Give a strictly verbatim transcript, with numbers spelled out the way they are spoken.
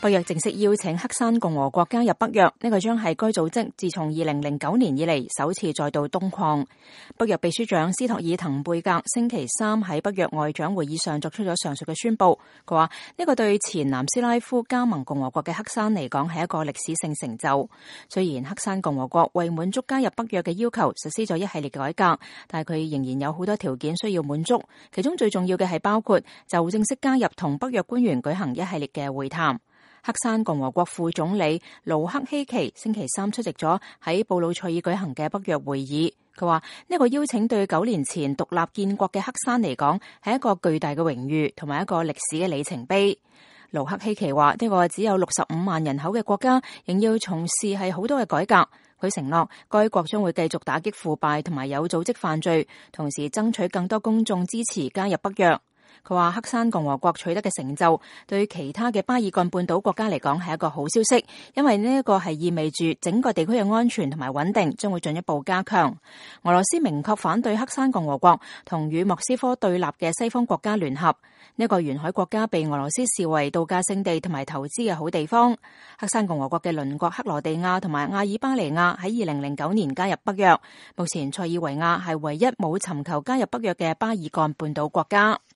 北約正式邀請黑山共和國加入北約，呢個將係該組織自從二零零九年以嚟首次再度東擴。北約秘書長斯托爾滕貝格星期三喺北約外長會議上作出咗上述嘅宣佈。佢話呢個對前南斯拉夫加盟共和國嘅黑山嚟講係一個歷史性成就。雖然黑山共和國為滿足加入北約嘅要求實施咗一系列改革，但係佢仍然有好多條件需要滿足，其中最重要嘅係包括就正式加入同北約官員舉行一系列嘅會談。黑山共和國副總理盧克希奇星期三出席咗喺布魯塞爾舉行嘅北約會議。佢話呢個邀請對九年前獨立建國嘅黑山嚟講係一個巨大嘅榮譽同埋一個歷史嘅里程碑。盧克希奇話呢個只有六十五萬人口嘅國家仍要從事係好多嘅改革。佢承諾該國將會繼續打擊腐敗同埋有組織犯罪，同時爭取更多公眾支持加入北約。佢話黑山共和國取得嘅成就對其他嘅巴爾幹半島國家嚟講係一個好消息，因為呢一個係意味住整個地區嘅安全同埋穩定將會進一步加強。俄羅斯明確反對黑山共和國同與莫斯科對立嘅西方國家聯合。呢個沿海國家被俄羅斯視為度假勝地同埋投資嘅好地方。黑山共和國嘅鄰國克羅地亞同埋阿爾巴尼亞喺二零零九年加入北約，目前塞爾維亞係唯一冇尋求加入北約嘅巴爾幹半島國家。